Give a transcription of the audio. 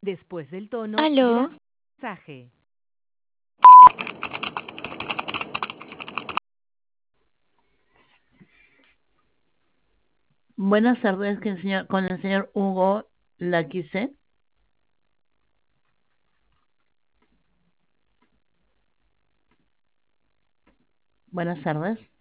Después del tono, Aló, mensaje. Buenas tardes, con el señor Hugo Laquise. Buenas tardes.